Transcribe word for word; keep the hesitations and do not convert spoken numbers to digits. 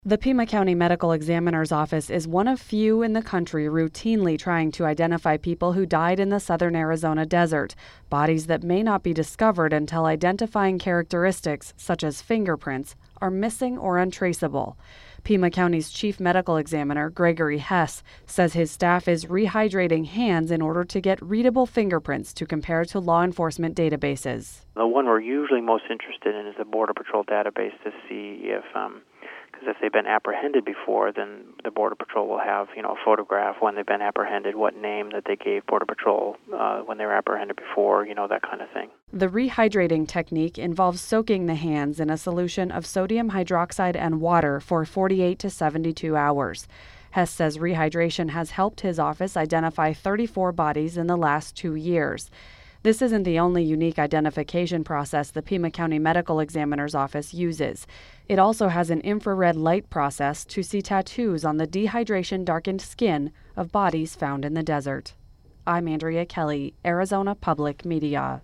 The Pima County Medical Examiner's Office is one of few in the country routinely trying to identify people who died in the southern Arizona desert, bodies that may not be discovered until identifying characteristics, such as fingerprints, are missing or untraceable. Pima County's Chief Medical Examiner, Gregory Hess, says his staff is rehydrating hands in order to get readable fingerprints to compare to law enforcement databases. The one we're usually most interested in is the Border Patrol database to see if um, Because if they've been apprehended before, then the Border Patrol will have, you know, a photograph when they've been apprehended, what name that they gave Border Patrol uh, when they were apprehended before, you know, that kind of thing. The rehydrating technique involves soaking the hands in a solution of sodium hydroxide and water for forty-eight to seventy-two hours. Hess says rehydration has helped his office identify thirty-four bodies in the last two years. This isn't the only unique identification process the Pima County Medical Examiner's Office uses. It also has an infrared light process to see tattoos on the dehydration-darkened skin of bodies found in the desert. I'm Andrea Kelly, Arizona Public Media.